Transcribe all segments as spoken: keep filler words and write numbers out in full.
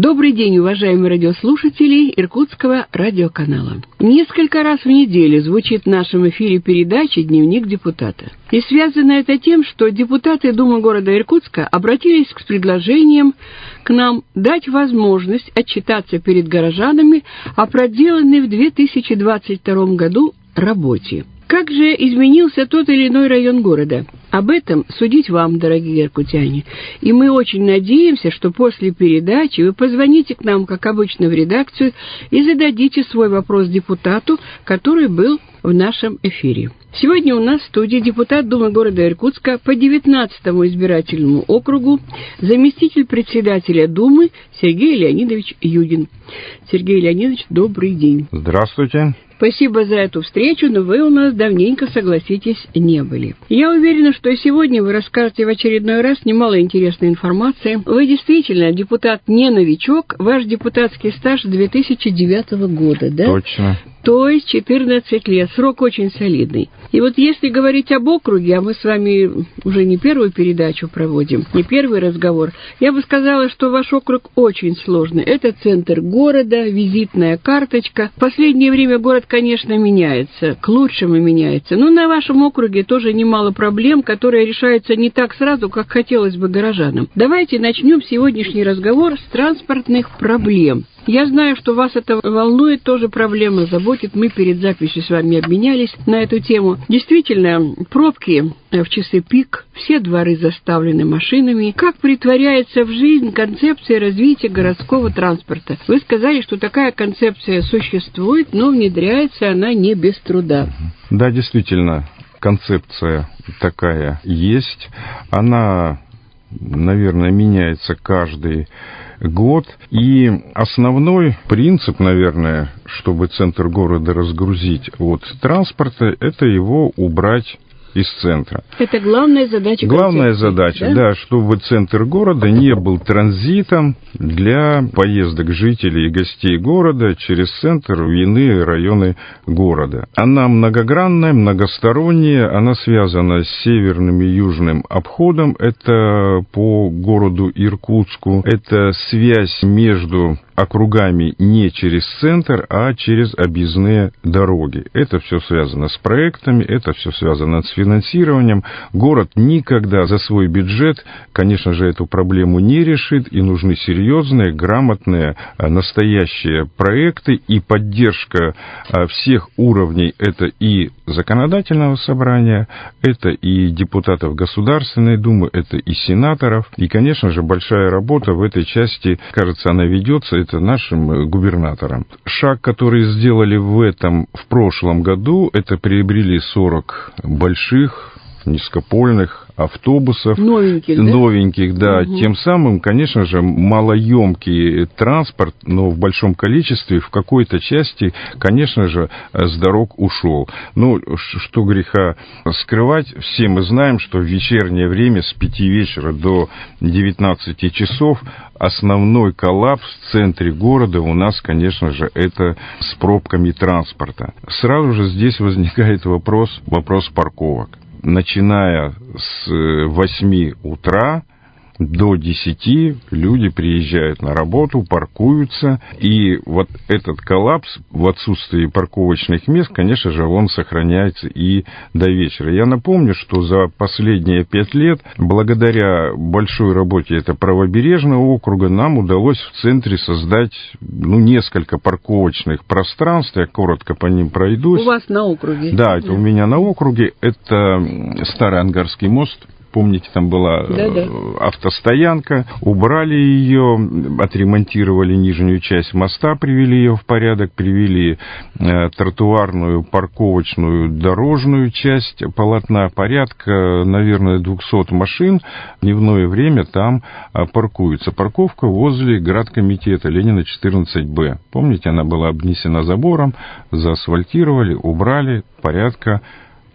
Добрый день, уважаемые радиослушатели Иркутского радиоканала. Несколько раз в неделю звучит в нашем эфире передача «Дневник депутата». И связано это тем, что депутаты Думы города Иркутска обратились с предложением к нам дать возможность отчитаться перед горожанами о проделанной в две тысячи двадцать втором году работе. Как же изменился тот или иной район города? Об этом судить вам, дорогие иркутяне. И мы очень надеемся, что после передачи вы позвоните к нам, как обычно, в редакцию и зададите свой вопрос депутату, который был в нашем эфире. Сегодня у нас в студии депутат Думы города Иркутска по девятнадцатому избирательному округу, заместитель председателя Думы Сергей Леонидович Юдин. Сергей Леонидович, добрый день. Здравствуйте. Спасибо за эту встречу, но вы у нас давненько, согласитесь, не были. Я уверена, что сегодня вы расскажете в очередной раз немало интересной информации. Вы действительно депутат не новичок, ваш депутатский стаж с две тысячи девятого года, да? Точно. То есть четырнадцать лет, срок очень солидный. И вот если говорить об округе, а мы с вами уже не первую передачу проводим, не первый разговор, я бы сказала, что ваш округ очень сложный. Это центр города, визитная карточка. В последнее время город, конечно, меняется, к лучшему меняется. Но на вашем округе тоже немало проблем, которые решаются не так сразу, как хотелось бы горожанам. Давайте начнем сегодняшний разговор с транспортных проблем. Я знаю, что вас это волнует, тоже проблема заботит. Мы перед записью с вами обменялись на эту тему. Действительно, пробки в часы пик, все дворы заставлены машинами. Как притворяется в жизнь концепция развития городского транспорта? Вы сказали, что такая концепция существует, но внедряется она не без труда. Да, действительно, концепция такая есть. Она, наверное, меняется каждый год. И основной принцип, наверное, чтобы центр города разгрузить от транспорта, это его убрать из центра. Это главная задача. Главная задача, да? да, чтобы центр города не был транзитом для поездок жителей и гостей города через центр в иные районы города. Она многогранная, многосторонняя, она связана с северным и южным обходом, это по городу Иркутску, это связь между округами не через центр, а через объездные дороги. Это все связано с проектами, это все связано с финансированием. Город никогда за свой бюджет, конечно же, эту проблему не решит, и нужны серьезные, грамотные, настоящие проекты, и поддержка всех уровней. Это и законодательного собрания, это и депутатов Государственной Думы, это и сенаторов. И, конечно же, большая работа в этой части, кажется, она ведется, это нашим губернатором. Шаг, который сделали в этом, в прошлом году, это приобрели сорок больших низкопольных автобусов. Новеньких, да? Новеньких, да. Угу. Тем самым, конечно же, малоемкий транспорт, но в большом количестве, в какой-то части, конечно же, с дорог ушел. Ну, что греха скрывать, все мы знаем, что в вечернее время с пяти вечера до девятнадцати часов основной коллапс в центре города у нас, конечно же, это с пробками транспорта. Сразу же здесь возникает вопрос, вопрос парковок. Начиная с восьми утра до десяти люди приезжают на работу, паркуются, и вот этот коллапс в отсутствии парковочных мест, конечно же, он сохраняется и до вечера. Я напомню, что за последние пять лет, благодаря большой работе это правобережного округа, нам удалось в центре создать ну, несколько парковочных пространств, я коротко по ним пройдусь. У вас на округе? Да, это у меня на округе, это Старый Ангарский мост. Помните, там была Да-да. автостоянка, убрали ее, отремонтировали нижнюю часть моста, привели ее в порядок, привели э, тротуарную, парковочную, дорожную часть полотна, порядка, наверное, двухсот машин в дневное время там э, паркуются. Парковка возле градкомитета Ленина четырнадцать Б. Помните, она была обнесена забором, заасфальтировали, убрали, порядка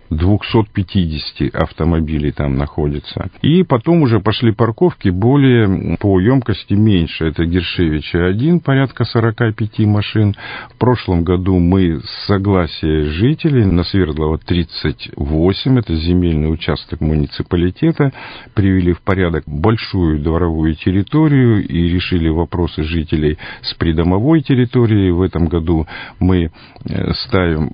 двести пятьдесят автомобилей там находится. И потом уже пошли парковки более по емкости меньше. Это Гершевича один, порядка сорок пять машин. В прошлом году мы с согласия жителей на Свердлова тридцать восемь, это земельный участок муниципалитета, привели в порядок большую дворовую территорию и решили вопросы жителей с придомовой территорией. В этом году мы ставим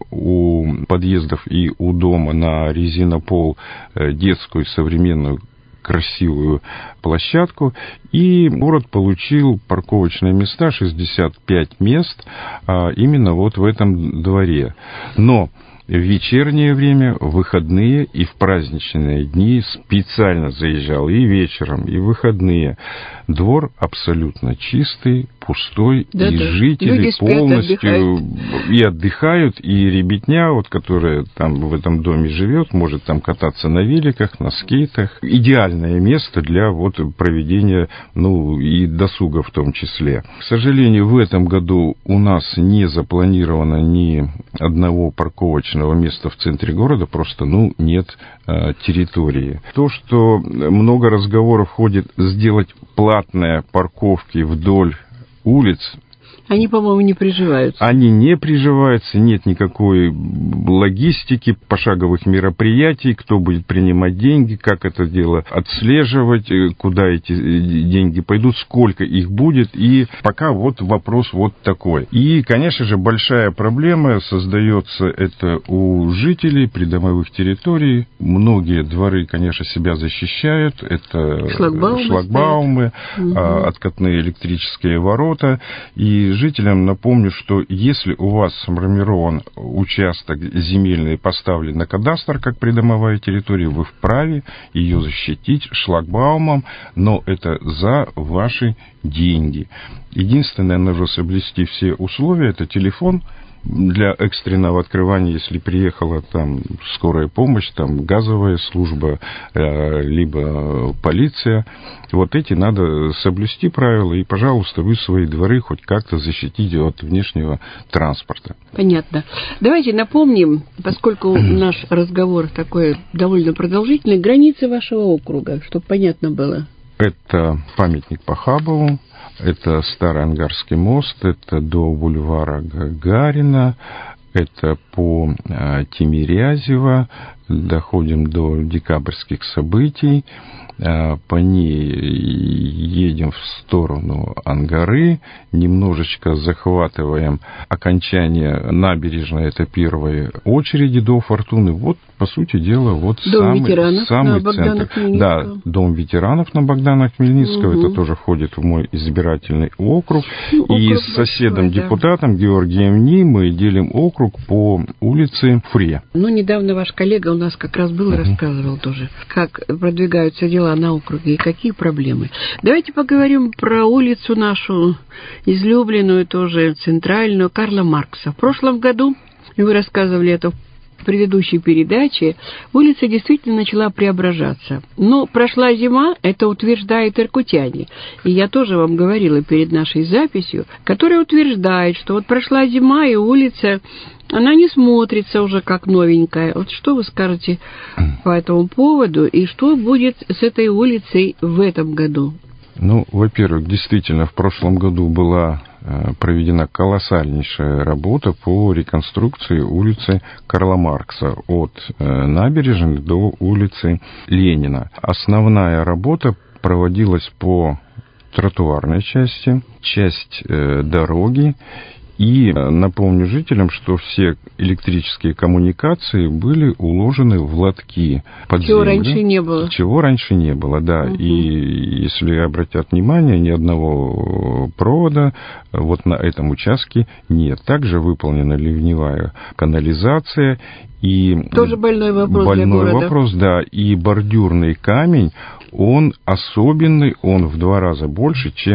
у подъездов и у дома на резинопол детскую современную красивую площадку, и город получил парковочные места, шестьдесят пять мест, именно вот в этом дворе. Но в вечернее время, в выходные и в праздничные дни специально заезжал и вечером, и в выходные. Двор абсолютно чистый, пустой, да, и да. жители Люди спят, полностью отдыхают. и отдыхают, и ребятня, вот, которая там в этом доме живет, может там кататься на великах, на скейтах. Идеальное место для вот проведения, ну, и досуга в том числе. К сожалению, в этом году у нас не запланировано ни одного парковочного места в центре города, просто, ну, нет э, территории. То, что много разговоров ходит сделать платные парковки вдоль улиц, Они, по-моему, не приживаются. Они не приживаются, нет никакой логистики, пошаговых мероприятий, кто будет принимать деньги, как это дело отслеживать, куда эти деньги пойдут, сколько их будет. И пока вот вопрос вот такой. И, конечно же, большая проблема создается это у жителей придомовых территорий. Многие дворы, конечно, себя защищают. Это шлагбаумы, шлагбаумы угу. откатные электрические ворота. И жителям напомню, что если у вас сформирован участок земельный, поставлен на кадастр как придомовая территория, вы вправе ее защитить шлагбаумом, но это за ваши деньги. Единственное, нужно соблюсти все условия, это телефон для экстренного открывания, если приехала там скорая помощь, там газовая служба, э, либо полиция. Вот эти надо соблюсти правила, и, пожалуйста, вы свои дворы хоть как-то защитите от внешнего транспорта. Понятно. Давайте напомним, поскольку наш разговор такой довольно продолжительный, границы вашего округа, чтобы понятно было. Это памятник Пахабову. Это Старый Ангарский мост, это до бульвара Гагарина, это по Тимирязева, доходим до декабрьских событий, по ней едем в сторону Ангары, немножечко захватываем окончание набережной, это первой очереди до Фортуны. Вот, по сути дела, вот дом самый, ветеранов самый на центр. Да, дом ветеранов на Богдана Хмельницкого, угу. это тоже входит в мой избирательный округ. Ну, округ и с соседом-депутатом да. Георгием Ни мы делим округ по улице Фурье. Ну, недавно ваш коллега у нас как раз был и угу. рассказывал тоже, как продвигаются дела на округе и какие проблемы. Давайте поговорим про улицу нашу, излюбленную тоже, центральную, Карла Маркса. В прошлом году, и вы рассказывали это в предыдущей передаче, улица действительно начала преображаться. Но прошла зима, это утверждают иркутяне. И я тоже вам говорила перед нашей записью, которая утверждает, что вот прошла зима, и улица, она не смотрится уже как новенькая. Вот что вы скажете по этому поводу, и что будет с этой улицей в этом году? Ну, во-первых, действительно, в прошлом году была проведена колоссальнейшая работа по реконструкции улицы Карла Маркса от набережной до улицы Ленина. Основная работа проводилась по тротуарной части, часть дороги. И напомню жителям, что все электрические коммуникации были уложены в лотки под Чего землю. раньше не было. Чего раньше не было, да. Угу. И если обратят внимание, ни одного провода вот на этом участке нет. Также выполнена ливневая канализация. И тоже больной вопрос больной для города. вопрос, да. И бордюрный камень, он особенный, он в два раза больше, чем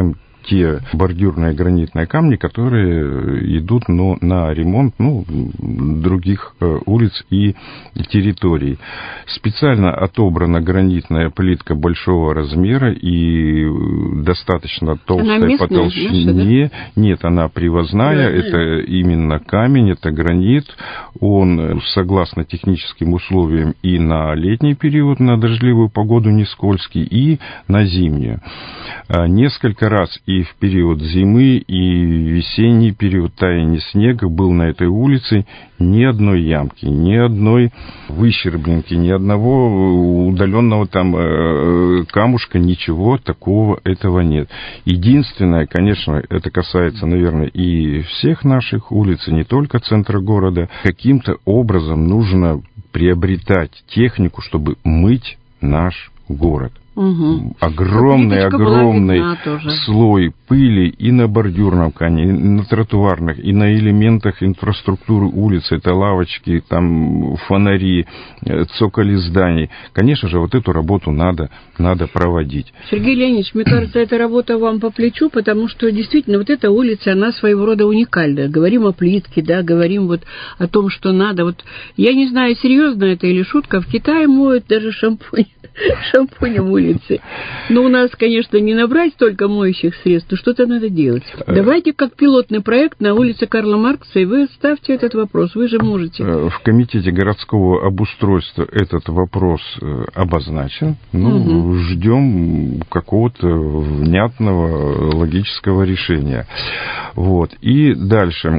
те бордюрные гранитные камни, которые идут ну, на ремонт ну, других улиц и территорий. Специально отобрана гранитная плитка большого размера и достаточно толстой по толщине. Да? Нет, она привозная, да, это именно камень, это гранит. Он, согласно техническим условиям, и на летний период, на дождливую погоду не скользкий, и на зимнюю. Несколько раз и в период зимы, и в весенний период таяния снега был на этой улице ни одной ямки, ни одной выщербленки, ни одного удаленного там камушка, ничего такого этого нет. Единственное, конечно, это касается, наверное, и всех наших улиц, и не только центра города, каким-то образом нужно приобретать технику, чтобы мыть наш город. Угу. Огромный-огромный слой пыли и на бордюрном камне, и на тротуарных, и на элементах инфраструктуры улицы. Это лавочки, там фонари, цоколи зданий. Конечно же, вот эту работу надо, надо проводить. Сергей Леонидович, мне кажется, эта работа вам по плечу, потому что действительно вот эта улица, она своего рода уникальная. Говорим о плитке, да, говорим вот о том, что надо. Вот я не знаю, серьезно это или шутка, в Китае моют даже шампунь, шампунем улицы. Но у нас, конечно, не набрать столько моющих средств, но что-то надо делать. Давайте как пилотный проект на улице Карла Маркса, и вы ставьте этот вопрос, вы же можете. В комитете городского обустройства этот вопрос обозначен. Ну, угу. Ждем какого-то внятного логического решения. Вот. И дальше.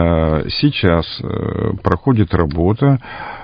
Сейчас проходит работа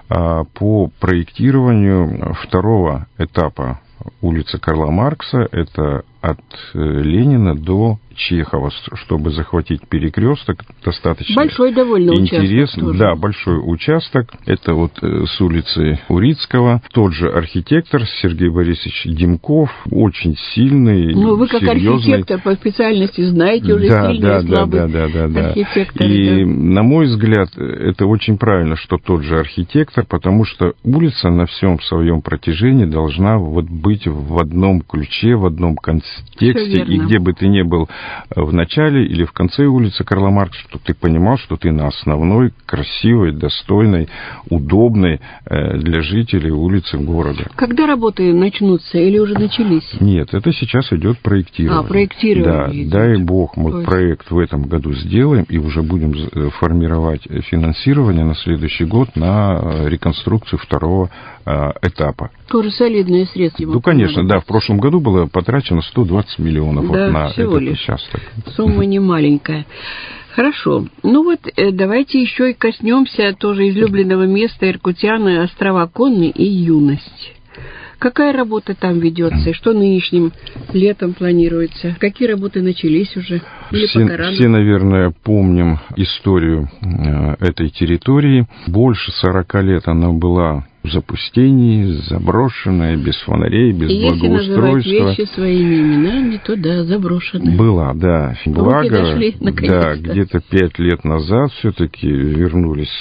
по проектированию второго этапа улицы Карла Маркса. Это от Ленина до Чехова, чтобы захватить перекресток, достаточно большой довольно интересный. Участок. Да, большой участок. Это вот с улицы Урицкого. Тот же архитектор Сергей Борисович Демков, очень сильный, ну, вы как серьезный. Архитектор по специальности знаете уже да, сильный да, и слабый да, да, да, да, архитектор. И, да. на мой взгляд, это очень правильно, что тот же архитектор, потому что улица на всем своем протяжении должна вот быть в одном ключе, в одном контексте, и где бы ты ни был в начале или в конце улицы Карла Маркса, чтобы ты понимал, что ты на основной, красивой, достойной, удобной для жителей улицы города. Когда работы начнутся или уже начались? Нет, это сейчас идет проектирование. А, проектирование. Да, дай бог, мы есть... проект в этом году сделаем и уже будем формировать финансирование на следующий год на реконструкцию второго этапа. Тоже солидные средства. Ну, конечно, да, в прошлом году было потрачено сто двадцать миллионов да, вот на этот лишь. участок. Сумма не маленькая. Хорошо. Ну вот давайте еще и коснемся тоже излюбленного места иркутяна, острова Конный и Юность. Какая работа там ведется и что нынешним летом планируется? Какие работы начались уже? Или все, пока рано? Все, наверное, помним историю этой территории. Больше сорока лет она была в запустении, заброшенная, без фонарей, без и благоустройства. Если называть вещи своими именами, то да, заброшенная. Была, да. Благо, дошли, да, где-то пять лет назад все-таки вернулись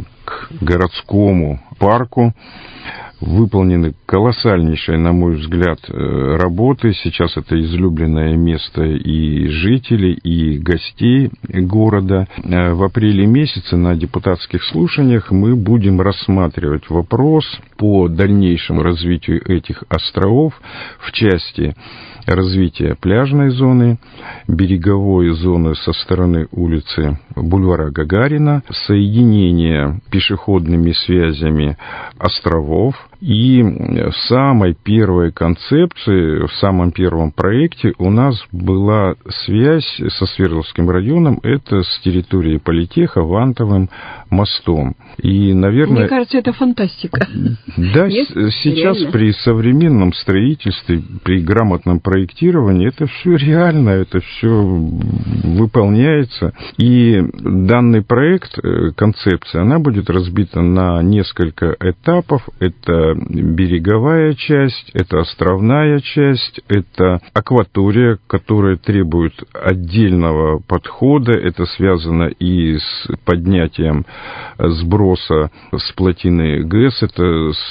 к городскому парку. Выполнены колоссальнейшие, на мой взгляд, работы. Сейчас это излюбленное место и жителей, и гостей города. В апреле месяце на депутатских слушаниях мы будем рассматривать вопрос по дальнейшему развитию этих островов в части развития пляжной зоны, береговой зоны со стороны улицы бульвара Гагарина, соединение пешеходными связями островов. И в самой первой концепции, в самом первом проекте у нас была связь со Свердловским районом, это с территорией политеха, Вантовым мостом. И, наверное... Мне кажется, это фантастика. Да, Есть? Сейчас реально? При современном строительстве, при грамотном проектировании, это все реально, это все выполняется. И данный проект, концепция, она будет разбита на несколько этапов. Это Это береговая часть, это островная часть, это акватория, которая требует отдельного подхода. Это связано и с поднятием сброса с плотины ГЭС, это с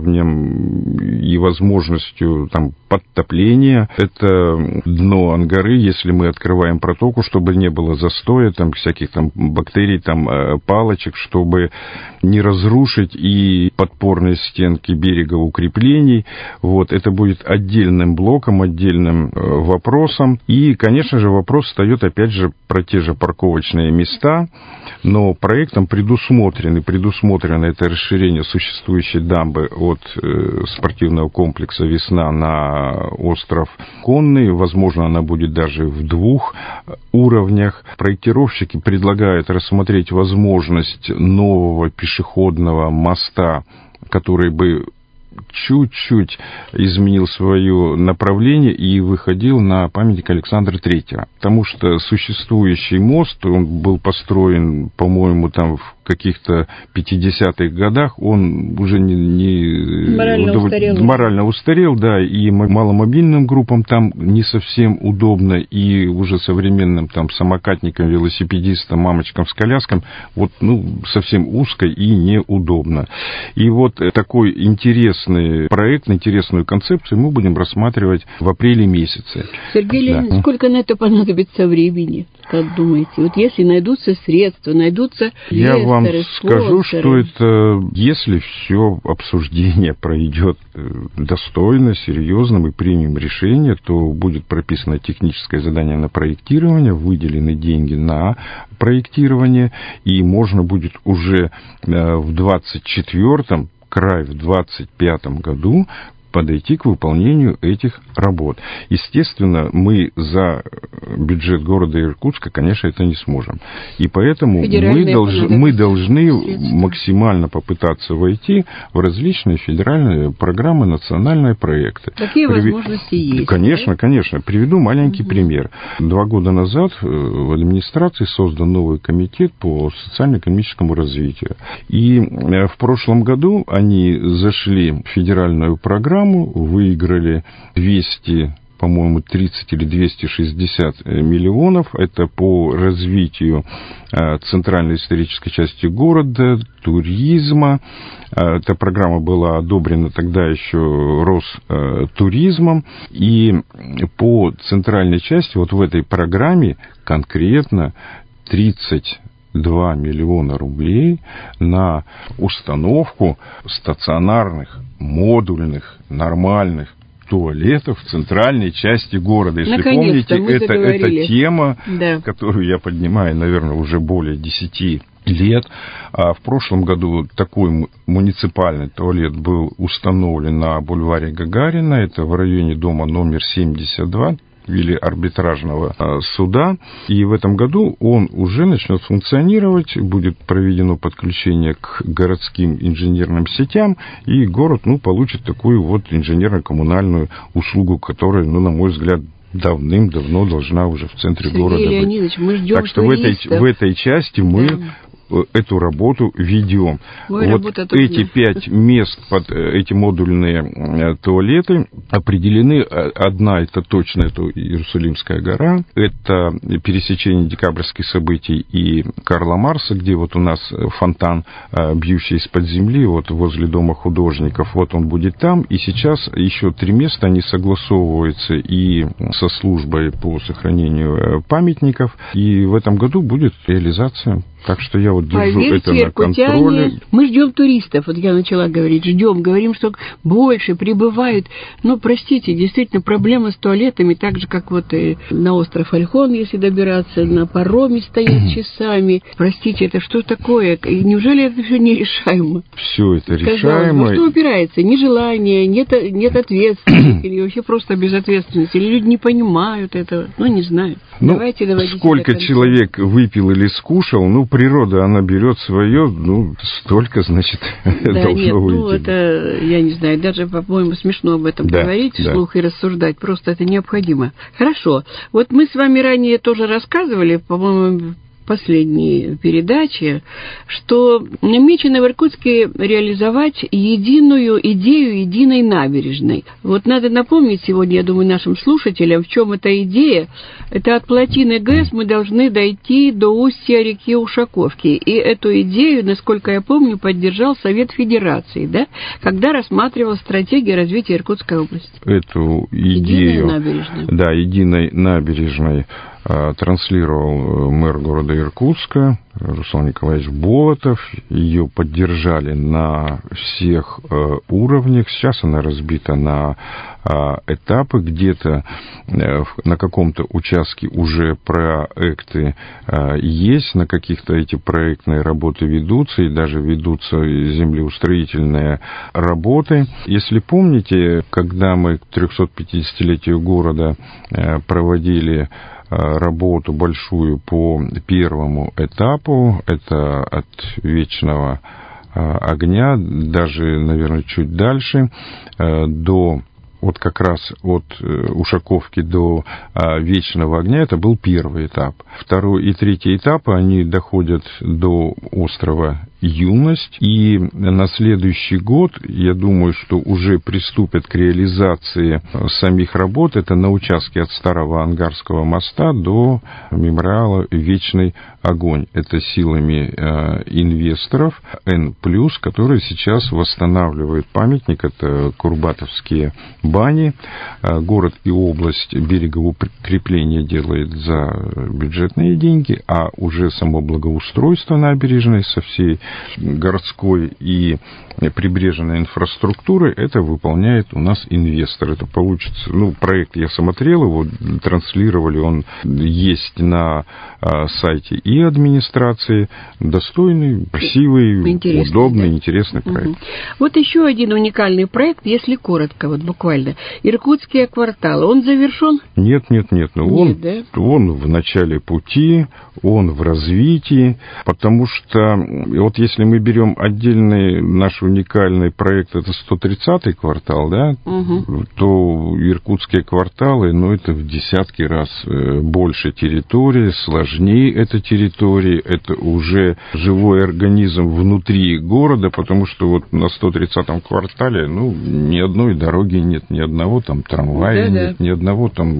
уровнем и возможностью там подтопления. Это дно Ангары, если мы открываем протоку, чтобы не было застоя, там, всяких там бактерий, там, палочек, чтобы не разрушить и подпорные стенки берега укреплений. Вот, это будет отдельным блоком, отдельным вопросом. И, конечно же, вопрос встает, опять же, про те же парковочные места, но проектом предусмотрены, предусмотрено это расширение существующей дамбы от э, спортивного комплекса «Весна» на остров Конный. Возможно, она будет даже в двух уровнях. Проектировщики предлагают рассмотреть возможность нового пешеходного моста, который бы чуть-чуть изменил свое направление и выходил на памятник Александра Третьего. Потому что существующий мост, он был построен, по-моему, там в каких-то пятидесятых годах, он уже не, не морально, удов... устарел. морально устарел, да, и маломобильным группам там не совсем удобно, и уже современным там самокатникам, велосипедистам, мамочкам с коляском, вот, ну, совсем узко и неудобно. И вот такой интересный проект, интересную концепцию мы будем рассматривать в апреле месяце. Сергей Леонидович, да. Сколько на это понадобится времени, как думаете? Вот если найдутся средства, найдутся Я инвесторы, вам скажу, спонсоры. что это, если все обсуждение пройдет достойно, серьезно, мы примем решение, то будет прописано техническое задание на проектирование, выделены деньги на проектирование, и можно будет уже в двадцать четвёртом, край в двадцать пятом году подойти к выполнению этих работ. Естественно, мы за бюджет города Иркутска, конечно, это не сможем. И поэтому мы, долж, мы должны средства. максимально попытаться войти в различные федеральные программы, национальные проекты. Такие Прив... возможности есть. Конечно, да? конечно. Приведу маленький угу. пример. Два года назад в администрации создан новый комитет по социально-экономическому развитию. И в прошлом году они зашли в федеральную программу, выиграли двести, по-моему, тридцать или двести шестьдесят миллионов. Это по развитию центральной исторической части города, туризма. Эта программа была одобрена тогда еще Ростуризмом. И по центральной части, вот в этой программе конкретно тридцать два миллиона рублей на установку стационарных, модульных, нормальных туалетов в центральной части города. Если помните, это, это тема, да. которую я поднимаю, наверное, уже более десяти лет. А в прошлом году такой муниципальный туалет был установлен на бульваре Гагарина, это в районе дома номер семьдесят два, или арбитражного суда, и в этом году он уже начнет функционировать, будет проведено подключение к городским инженерным сетям, и город, ну, получит такую вот инженерно-коммунальную услугу, которая, ну, на мой взгляд, давным-давно должна уже в центре Сергей города Леонидович, быть. Мы ждем так что в этой, в этой части мы... Да. эту работу ведем. Моя вот эти пять мест под эти модульные туалеты определены. Одна, это точно, это Иерусалимская гора, это пересечение декабрьских событий и Карла Маркса, где вот у нас фонтан, бьющий из-под земли, вот возле Дома художников, вот он будет там. И сейчас еще три места, они согласовываются и со службой по сохранению памятников, и в этом году будет реализация. Так что я вот держу Поверьте, это на контроле. Мы ждем туристов. Вот я начала говорить, ждем, говорим, что больше прибывают. Ну, простите, действительно, проблема с туалетами, так же, как вот и на остров Ольхон, если добираться, на пароме стоят часами. Простите, это что такое? И неужели это все нерешаемо? Все это Казалось, решаемо. Ну, что упирается? Нежелание, нет, нет ответственности, или вообще просто безответственность, или люди не понимают этого. Ну, не знаю. Ну, давайте доводить сколько человек выпил или скушал, ну, природа, она берет свое, ну, столько, значит, да, должно нет, выйти. Ну, это, я не знаю, даже, по-моему, смешно об этом да, говорить да. вслух и рассуждать, просто это необходимо. Хорошо, вот мы с вами ранее тоже рассказывали, по-моему, последней передаче, что намечено в Иркутске реализовать единую идею единой набережной. Вот надо напомнить сегодня, я думаю, нашим слушателям, в чем эта идея. Это от плотины ГЭС мы должны дойти до устья реки Ушаковки. И эту идею, насколько я помню, поддержал Совет Федерации, да, когда рассматривал стратегию развития Иркутской области. Эту идею, да, единой набережной транслировал мэр города Иркутска Руслан Николаевич Болотов. Ее поддержали на всех уровнях. Сейчас она разбита на этапы. Где-то на каком-то участке уже проекты есть, на каких-то эти проектные работы ведутся, и даже ведутся землеустроительные работы. Если помните, когда мы к трехсотпятидесятилетию города проводили работу большую по первому этапу, это от Вечного огня, даже, наверное, чуть дальше, до вот как раз от Ушаковки до Вечного огня, это был первый этап. Второй и третий этапы, они доходят до острова Юность, и на следующий год, я думаю, что уже приступят к реализации самих работ, это на участке от Старого Ангарского моста до мемориала «Вечный огонь». Это силами э, инвесторов Н+, которые сейчас восстанавливают памятник, это Курбатовские бани. Город и область берегоукрепления делает за бюджетные деньги, а уже само благоустройство набережной со всей городской и прибрежной инфраструктуры, это выполняет у нас инвестор. Это получится, ну, проект я смотрел, его транслировали, он есть на а, сайте и администрации. Достойный, красивый, интересный, удобный, да? Интересный проект. Угу. Вот еще один уникальный проект, если коротко, вот буквально. Иркутские кварталы. Он завершен? Нет, нет, нет. Ну, он, нет, да? Он в начале пути, он в развитии, потому что вот если мы берем отдельный наш уникальный проект, это сто тридцатый квартал, да, угу. то иркутские кварталы, ну, это в десятки раз больше территории, сложнее эта территория, это уже живой организм внутри города, потому что вот на сто тридцатом квартале, ну, ни одной дороги нет, ни одного там трамвая да, нет, да. ни одного там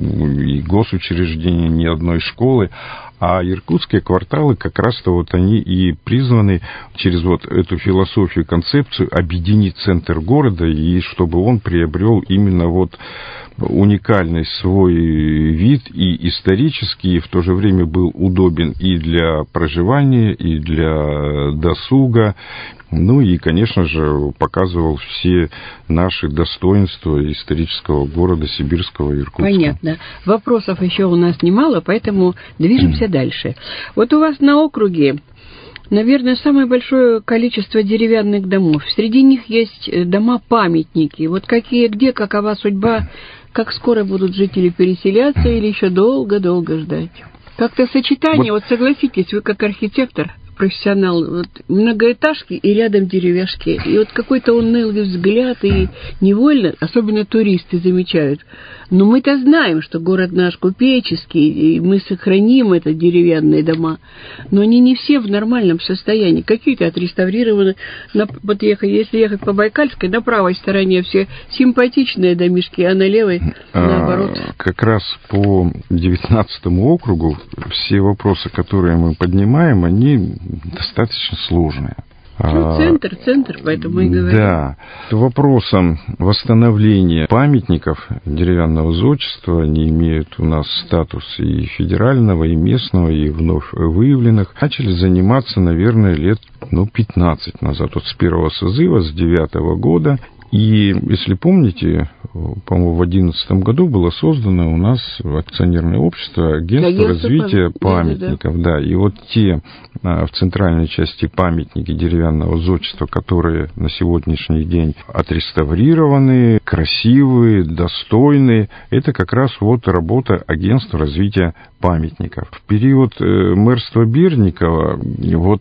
и госучреждения, ни одной школы. А иркутские кварталы как раз-то вот они и призваны через вот эту философию, концепцию объединить центр города, и чтобы он приобрел именно вот уникальный свой вид и исторический, и в то же время был удобен и для проживания, и для досуга. Ну и, конечно же, показывал все наши достоинства исторического города сибирского Иркутска. Понятно. Вопросов еще у нас немало, поэтому движемся дальше. Вот у вас на округе, наверное, самое большое количество деревянных домов. Среди них есть дома-памятники. Вот какие, где, какова судьба, как скоро будут жители переселяться или еще долго-долго ждать? Как-то сочетание, вот, вот согласитесь, вы как архитектор, профессионал, вот многоэтажки и рядом деревяшки. И вот какой-то унылый взгляд, и невольно, особенно туристы замечают. Но мы-то знаем, что город наш купеческий, и мы сохраним это деревянные дома. Но они не все в нормальном состоянии. Какие-то отреставрированы. На, вот ехать, если ехать по Байкальской, на правой стороне все симпатичные домишки, а на левой наоборот. А, как раз по девятнадцатому округу все вопросы, которые мы поднимаем, они достаточно сложные. Ну, центр, центр, поэтому и говорю. Да. Вопросом восстановления памятников деревянного зодчества, они имеют у нас статус и федерального, и местного, и вновь выявленных, начали заниматься, наверное, лет ну, пятнадцать назад, вот с первого созыва, с девятого года. И, если помните, по-моему, в одиннадцатом году было создано у нас акционерное общество Агентство, Агентство развития пам... памятников. Да, да. Да. И вот те в центральной части памятники деревянного зодчества, которые на сегодняшний день отреставрированы, красивые, достойные, это как раз вот работа Агентства развития памятников. В период мэрства Берникова вот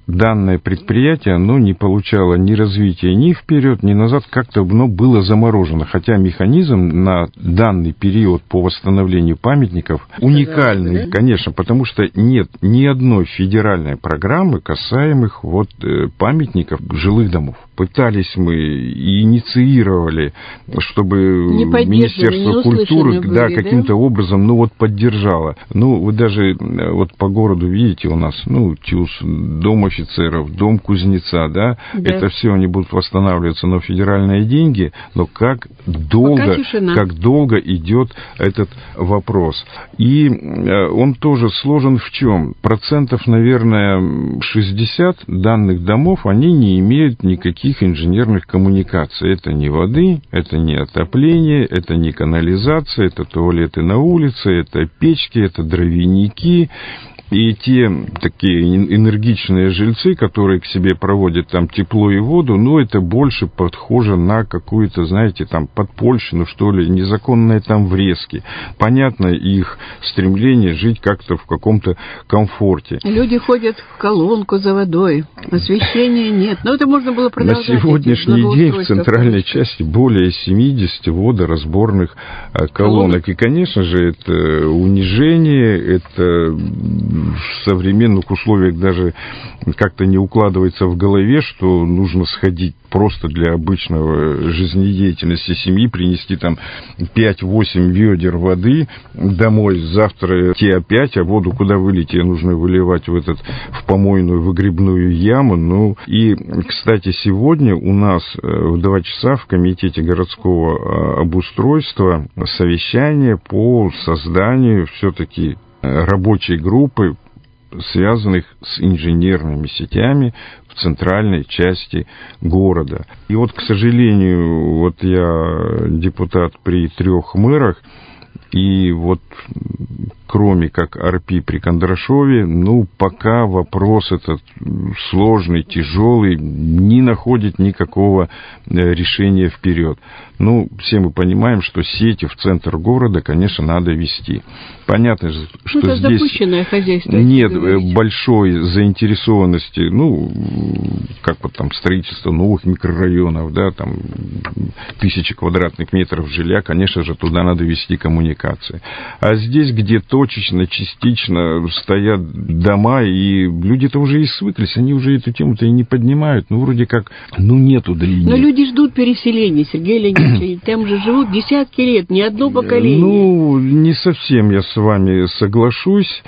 данное предприятие, оно не получало ни развития ни вперед, ни назад, как-то оно было заморожено. Хотя механизм на данный период по восстановлению памятников уникальный, да? Конечно, потому что нет ни одной федеральной программы, касаемых вот памятников жилых домов. Пытались мы и инициировали, чтобы Министерство культуры были, да, каким-то да? образом ну, вот, поддержало. Ну, вы даже вот по городу видите у нас, ну, ТЮЗ, дом офицеров, дом кузнеца, да, да. Это все они будут восстанавливаться на федеральные деньги, но как долго, как долго идет этот вопрос. И он тоже сложен в чем? Процентов, наверное, шестьдесят данных домов, они не имеют никаких инженерных коммуникаций. Это не воды, это не отопление, это не канализация, это туалеты на улице, это печки, это дровяники. И те такие энергичные жильцы, которые к себе проводят там тепло и воду, ну, это больше похоже на какую-то, знаете, там, подпольщину, что ли, незаконные там врезки. Понятно их стремление жить как-то в каком-то комфорте. Люди ходят в колонку за водой, освещения нет. Но это можно было продолжать. На сегодняшний день в центральной части более семьдесят водоразборных колонок. колонок. И, конечно же, это унижение, это... в современных условиях даже как-то не укладывается в голове, что нужно сходить просто для обычного жизнедеятельности семьи, принести там пять-восемь ведер воды домой, завтра идти опять, а воду куда вылить, ее нужно выливать в, этот, в помойную выгребную яму. Ну, и, кстати, сегодня у нас в два часа в Комитете городского обустройства совещание по созданию все-таки рабочей группы, связанных с инженерными сетями в центральной части города. И вот, к сожалению, вот я депутат при трех мэрах, и вот кроме как АРПИ при Кондрашове, ну, пока вопрос этот сложный, тяжелый, не находит никакого решения вперед. Ну, все мы понимаем, что сети в центр города, конечно, надо вести. Понятно, что это здесь запущенное хозяйство, нет большой заинтересованности, ну, как вот там строительство новых микрорайонов, да, там тысячи квадратных метров жилья, конечно же, туда надо вести коммуникации. А здесь, где точечно, частично стоят дома, и люди-то уже и свыклись, они уже эту тему-то и не поднимают, ну, вроде как, ну, нету, да и нет. Но люди ждут переселения, Сергей Леонидович, там же живут десятки лет, ни одно поколение. Ну, не совсем я с вами соглашусь,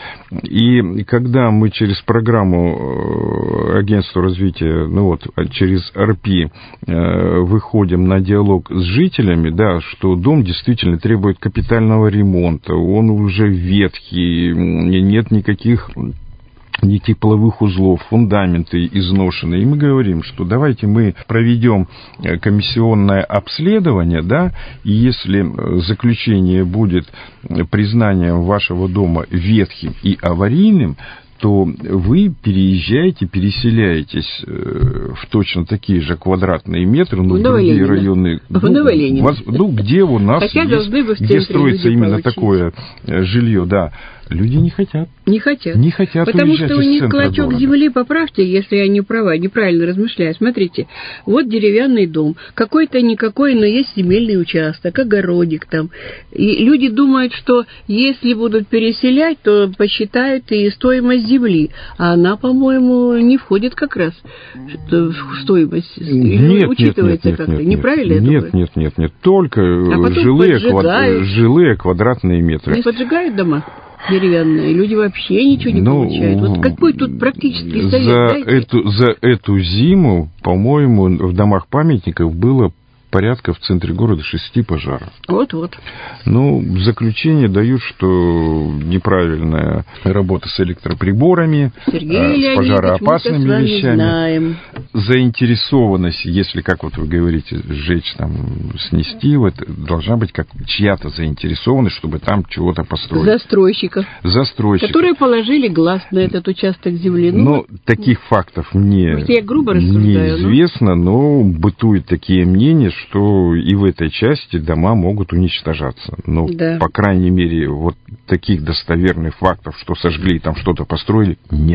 и когда мы через программу Агентства развития, ну вот, через АРПИ выходим на диалог с жителями, да, что дом действительно требует капитального ремонта, он уже ветхий, нет никаких ни тепловых узлов, фундаменты изношены. И мы говорим, что давайте мы проведем комиссионное обследование, да, и если заключение будет признанием вашего дома ветхим и аварийным, то вы переезжаете, переселяетесь в точно такие же квадратные метры, ну, в другие районы, ну, вас, ну, где у нас Хотя есть, где строится именно получить. Такое жилье, да. Люди не хотят. Не хотят. Не хотят Потому уезжать что у них клочок города. земли, поправьте, если я не права, неправильно размышляю. Смотрите, вот деревянный дом, какой-то никакой, но есть земельный участок, огородик там. И люди думают, что если будут переселять, то посчитают и стоимость земли. А она, по-моему, не входит как раз в стоимость. Нет, учитывается нет, нет, как-то. Нет, Неправильно нет, это нет, нет, нет, нет. Только а жилые, квад... жилые квадратные метры. Не поджигают дома деревянные, люди вообще ничего не ну, получают. Вот какой тут практический совет? За эту, за эту зиму, по-моему, в домах памятников было порядка в центре города шести пожаров. Вот-вот. Ну, в заключение дают, что неправильная работа с электроприборами, Сергей с пожароопасными мы вещами. Знаем. Заинтересованность, если, как вот вы говорите, сжечь, там, снести, вот, должна быть как чья-то заинтересованность, чтобы там чего-то построить. Застройщиков. Застройщиков. Которые положили глаз на этот участок земли. Ну, но вот, таких фактов мне может, я грубо рассуждаю, неизвестно, но... но бытуют такие мнения, что и в этой части дома могут уничтожаться. Но, да. По крайней мере, вот таких достоверных фактов, что сожгли и там что-то построили, нет.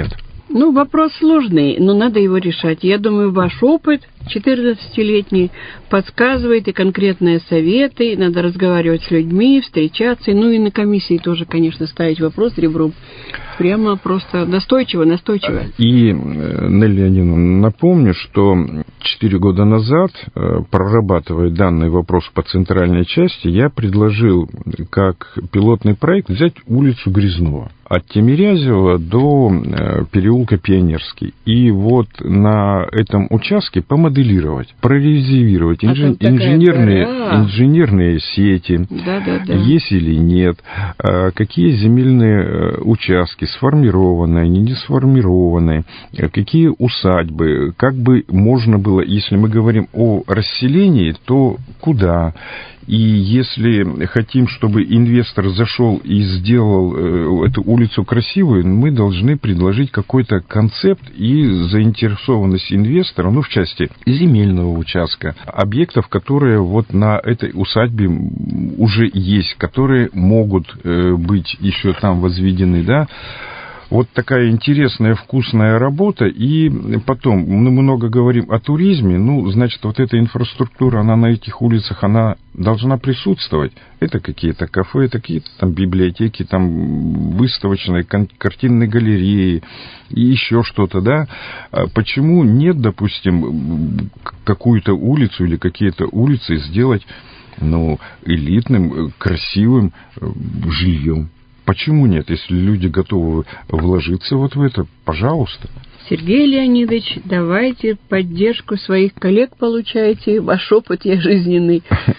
Ну, вопрос сложный, но надо его решать. Я думаю, ваш опыт четырнадцатилетний подсказывает и конкретные советы. Надо разговаривать с людьми, встречаться. Ну и на комиссии тоже, конечно, ставить вопрос ребром. Прямо просто настойчиво, настойчиво. И, Нелли Леонидовна, напомню, что четыре года назад, прорабатывая данный вопрос по центральной части, я предложил как пилотный проект взять улицу Грязнова от Тимирязева до переулка Пионерский. И вот на этом участке помоделировать, прорезервировать а инж... инженерные, инженерные сети, да, да, да. есть или нет, какие земельные участки сформированные, не сформированные, какие усадьбы, как бы можно было, если мы говорим о расселении, то куда? И если хотим, чтобы инвестор зашел и сделал эту улицу красивой, мы должны предложить какой-то концепт и заинтересованность инвестора, ну, в части земельного участка, объектов, которые вот на этой усадьбе уже есть, которые могут быть еще там возведены, да. Вот такая интересная, вкусная работа. И потом, мы много говорим о туризме, ну, значит, вот эта инфраструктура, она на этих улицах, она должна присутствовать. Это какие-то кафе, это какие-то там библиотеки, там выставочные, картинные галереи и еще что-то, да. Почему нет, допустим, какую-то улицу или какие-то улицы сделать, ну, элитным, красивым жильем? Почему нет? Если люди готовы вложиться вот в это, пожалуйста. Сергей Леонидович, давайте поддержку своих коллег получайте, ваш опыт я жизненный.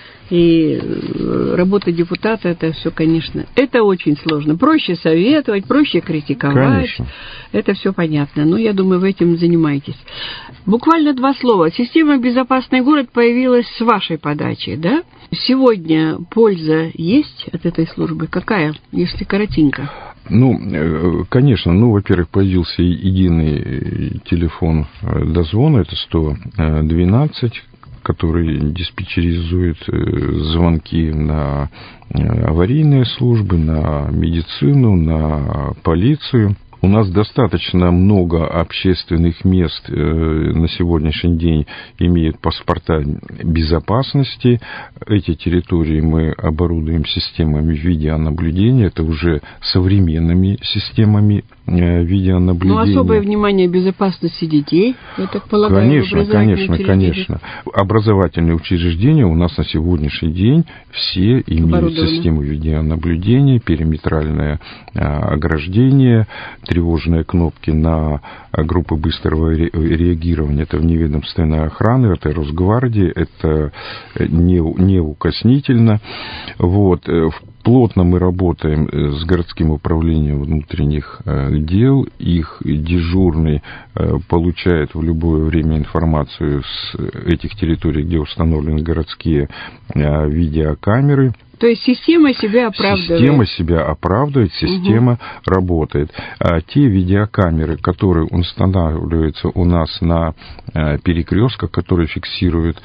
И работа депутата, это все, конечно, это очень сложно. Проще советовать, проще критиковать. Конечно. Это все понятно. Но я думаю, вы этим занимаетесь. Буквально два слова. Система «Безопасный город» появилась с вашей подачи, да? Сегодня польза есть от этой службы? Какая, если коротенько? Ну, конечно, ну, во-первых, появился единый телефон дозвона, это сто двенадцать, который диспетчеризует звонки на аварийные службы, на медицину, на полицию. У нас достаточно много общественных мест на сегодняшний день имеют паспорта безопасности. Эти территории мы оборудуем системами видеонаблюдения. Это уже современными системами видеонаблюдения. Ну, особое внимание безопасности детей, я так полагаю. Конечно, конечно, конечно. Образовательные учреждения у нас на сегодняшний день все имеют систему видеонаблюдения, периметральное ограждение, тревожные кнопки на группы быстрого реагирования. Это вневедомственная охрана, это Росгвардия, это неукоснительно. Вот. Плотно мы работаем с городским управлением внутренних дел. Их дежурный получает в любое время информацию с этих территорий, где установлены городские видеокамеры. То есть система себя оправдывает. Система себя оправдывает, система угу. работает. А те видеокамеры, которые устанавливаются у нас на перекрестках, которые фиксируют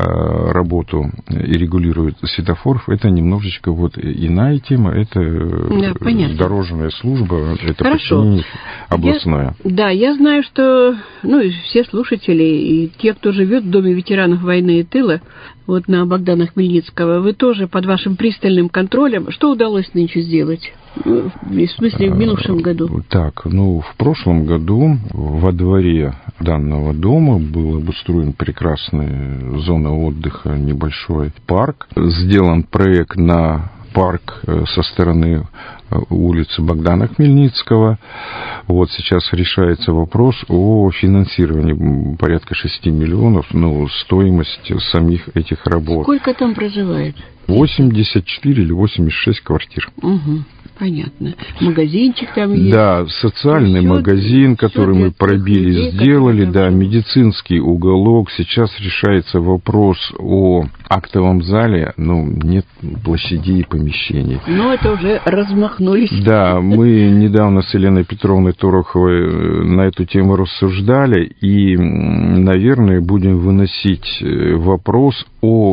работу и регулируют светофоров, это немножечко вот иная тема, это да, дорожная служба, это подчинение областное. Я, да, я знаю, что ну, и все слушатели, и те, кто живет в Доме ветеранов войны и тыла, вот на Богдана Хмельницкого, вы тоже под вашим пристальным контролем. Что удалось нынче сделать? Ну, в смысле, в минувшем году? Так, ну, в прошлом году во дворе данного дома был обустроен прекрасная зона отдыха, небольшой парк. Сделан проект на парк со стороны улицы Богдана Хмельницкого. Вот сейчас решается вопрос о финансировании порядка шести миллионов, ну, стоимость самих этих работ. Сколько там проживает? восемьдесят четыре или восемьдесят шесть квартир. Угу. Понятно. Магазинчик там есть. Да, социальный все, магазин, который мы пробили, людей, сделали, да, живут. Медицинский уголок. Сейчас решается вопрос о актовом зале, ну, нет площадей и помещений. Ну, это уже размахнулись. Да, мы недавно с Еленой Петровной Туроховой на эту тему рассуждали, и, наверное, будем выносить вопрос о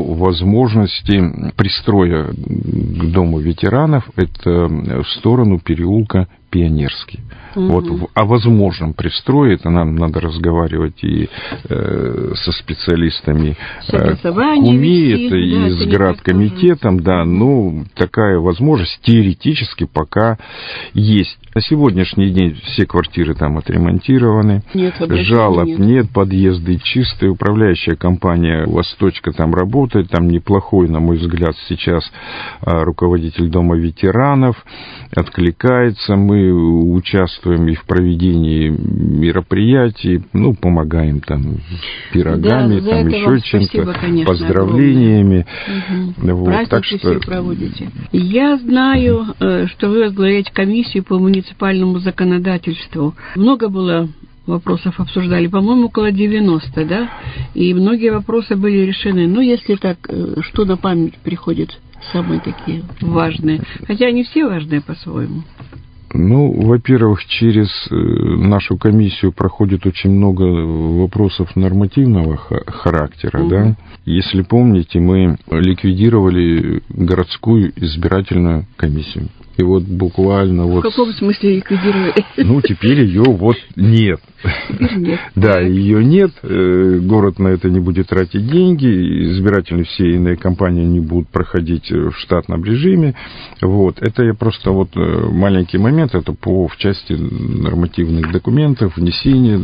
возможности пристроя к Дому ветеранов, это в сторону переулка Пионерский. Угу. Вот о возможном пристрое, это нам надо разговаривать и э, со специалистами э, КУМИ, это и да, с градкомитетом, да, ну, такая возможность теоретически пока есть. На сегодняшний день все квартиры там отремонтированы, нет, жалоб нет. нет, подъезды чистые, управляющая компания «Восточка» там работает, там неплохой, на мой взгляд, сейчас руководитель Дома ветеранов, откликается, мы участвуем и в проведении мероприятий, ну, помогаем там пирогами, да, там еще чем-то, поздравлениями. Угу. Вот, праздники так что... все проводите. Я знаю, угу. что вы возглавляете комиссию по муниципальному законодательству. Много было вопросов обсуждали, по-моему, около девяноста, да? И многие вопросы были решены. Ну, если так, что на память приходит, самые такие важные. Хотя они все важные по-своему. Ну, во-первых, через нашу комиссию проходит очень много вопросов нормативного характера, угу. да. Если помните, мы ликвидировали городскую избирательную комиссию. И вот буквально в вот... В каком смысле ликвидировали? Ну, теперь ее вот нет. Теперь нет. Да, ее нет. Город на это не будет тратить деньги. Избирательные все иные кампании не будут проходить в штатном режиме. Вот. Это я просто вот маленький момент. Это по в части нормативных документов, внесения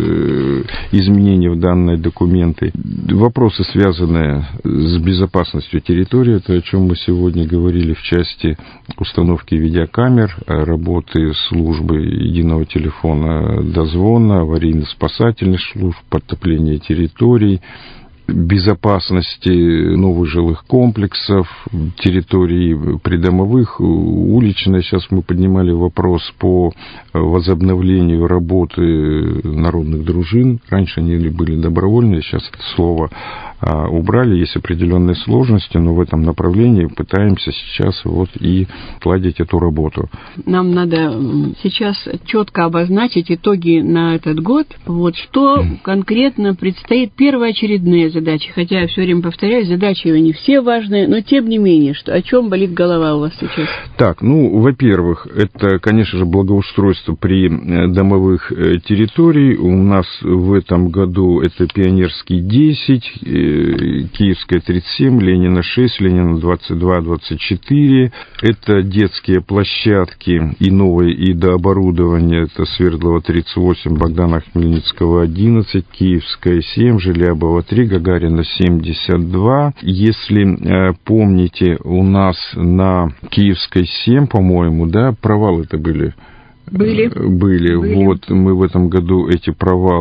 изменений в данные документы. Вопросы, связанные с безопасностью территории, это о чем мы сегодня говорили в части установки видеокамер, работы службы единого телефона дозвона, аварийно-спасательных служб, подтопления территорий, безопасности новых жилых комплексов, территорий придомовых, уличной. Сейчас мы поднимали вопрос по возобновлению работы народных дружин. Раньше они были добровольные, сейчас это слово убрали, есть определенные сложности, но в этом направлении пытаемся сейчас вот и отладить эту работу. Нам надо сейчас четко обозначить итоги на этот год. Вот что конкретно предстоит, первоочередные задачи, хотя я все время повторяю, задачи они все важные, но тем не менее, что, о чем болит голова у вас сейчас? Так, ну, во-первых, это, конечно же, благоустройство при домовых территорий. У нас в этом году это Пионерский десять, Киевская тридцать семь, Ленина шесть, Ленина двадцать два двадцать четыре. Это детские площадки и новое, и дооборудование. Это Свердлова тридцать восемь, Богдана Хмельницкого одиннадцать, Киевская семь, Желябова три, Гагарина семьдесят два. Если э, помните, у нас на Киевской семь, по-моему, да, провалы-то были. Были. Были. Были. Вот мы в этом году эти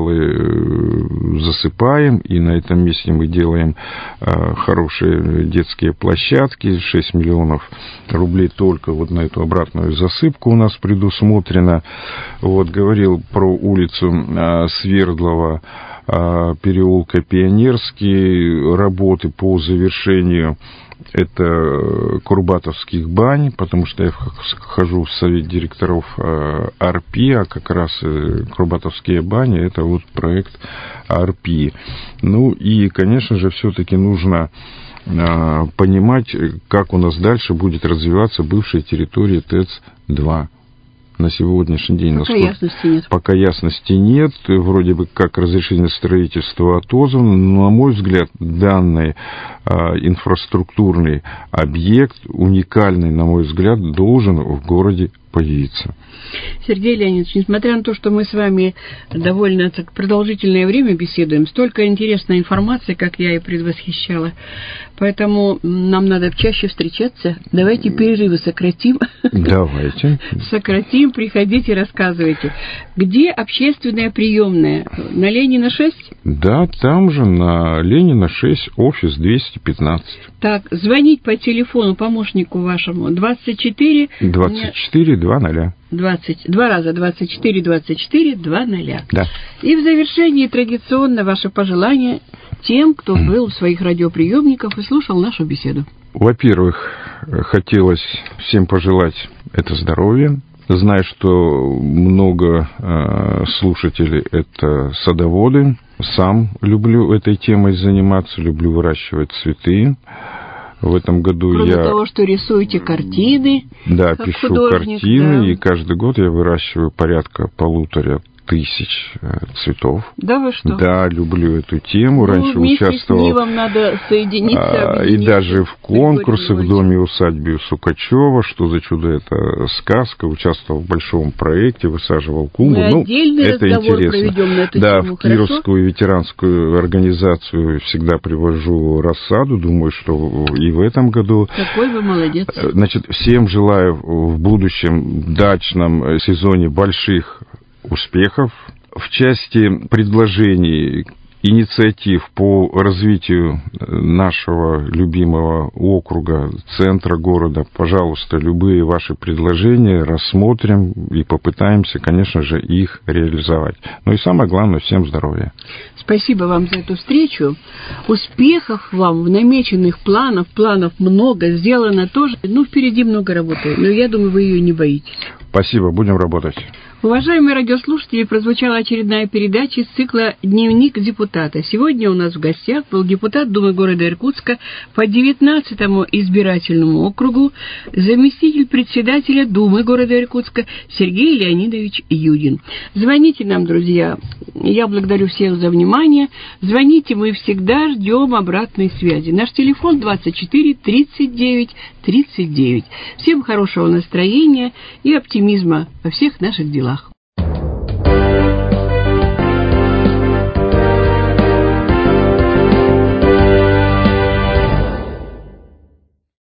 провалы засыпаем, и на этом месте мы делаем хорошие детские площадки. шесть миллионов рублей только вот на эту обратную засыпку у нас предусмотрено. Вот говорил про улицу Свердлова, переулка Пионерский, работы по завершению. Это Курбатовских бань, потому что я вхожу в совет директоров АРПИ, а как раз Курбатовские бани – это вот проект АРПИ. Ну и, конечно же, все-таки нужно понимать, как у нас дальше будет развиваться бывшая территория ТЭЦ два. На сегодняшний день. Пока насколько... ясности нет. Пока ясности нет. Вроде бы как разрешение строительства отозвано, но, на мой взгляд, данный а, инфраструктурный объект, уникальный, на мой взгляд, должен в городе появиться. Сергей Леонидович, несмотря на то, что мы с вами довольно так продолжительное время беседуем, столько интересной информации, как я и предвосхищала, поэтому нам надо чаще встречаться. Давайте перерывы сократим. Давайте. Сократим, приходите, рассказывайте. Где общественная приемная? На Ленина шесть? Да, там же, на Ленина шесть, офис двести пятнадцать. Так, звонить по телефону помощнику вашему двадцать четыре... двадцать четыре двадцать. двадцать, два раза двадцать четыре двадцать четыре двадцать. Да. И в завершении традиционно ваше пожелание тем, кто был в своих радиоприемниках и слушал нашу беседу. Во-первых, хотелось всем пожелать это здоровья. Знаю, что много э, слушателей это садоводы. Сам люблю этой темой заниматься, люблю выращивать цветы. В этом году Кроме я... Кроме того, что рисуете картины. Да, пишу картины, да. И каждый год я выращиваю порядка полутора тысяч цветов. Да вы что? Да, люблю эту тему. Ну, Раньше вместе участвовал. С ней вам надо соединиться, а, и даже в конкурсе в доме-усадьбе у Сукачева, что за чудо, это сказка. Участвовал в большом проекте, высаживал клумбу. Мы ну, отдельный это разговор интересно. проведем на эту да, тему. в Кировскую ветеранскую организацию всегда привожу рассаду. Думаю, что и в этом году. Какой вы молодец. Значит, всем желаю в будущем дачном сезоне больших успехов. В части предложений, инициатив по развитию нашего любимого округа, центра города, пожалуйста, любые ваши предложения рассмотрим и попытаемся, конечно же, их реализовать. Ну и самое главное, всем здоровья. Спасибо вам за эту встречу. Успехов вам в намеченных планах. Планов много, сделано тоже. Ну, впереди много работы, но я думаю, вы ее не боитесь. Спасибо, будем работать. Уважаемые радиослушатели, прозвучала очередная передача из цикла «Дневник депутата». Сегодня у нас в гостях был депутат Думы города Иркутска по девятнадцатому избирательному округу, заместитель председателя Думы города Иркутска Сергей Леонидович Юдин. Звоните нам, друзья. Я благодарю всех за внимание. Звоните, мы всегда ждем обратной связи. Наш телефон двадцать четыре тридцать девять тридцать девять. Всем хорошего настроения и оптимизма во всех наших делах.